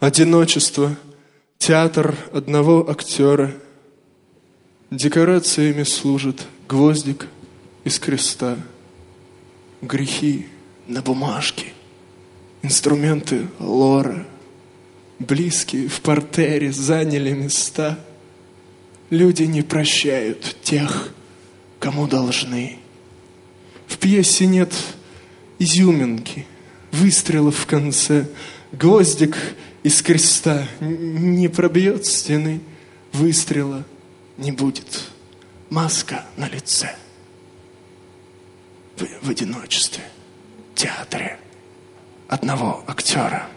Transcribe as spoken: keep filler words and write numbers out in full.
Одиночество, театр одного актера. Декорациями служит гвоздик из креста. Грехи на бумажке, инструменты лора. Близкие в партере заняли места. Люди не прощают тех, кому должны. В пьесе нет изюминки, выстрелов в конце. Гвоздик из креста не пробьет стены. Выстрела не будет. Маска на лице. В, в одиночестве, театре одного актера.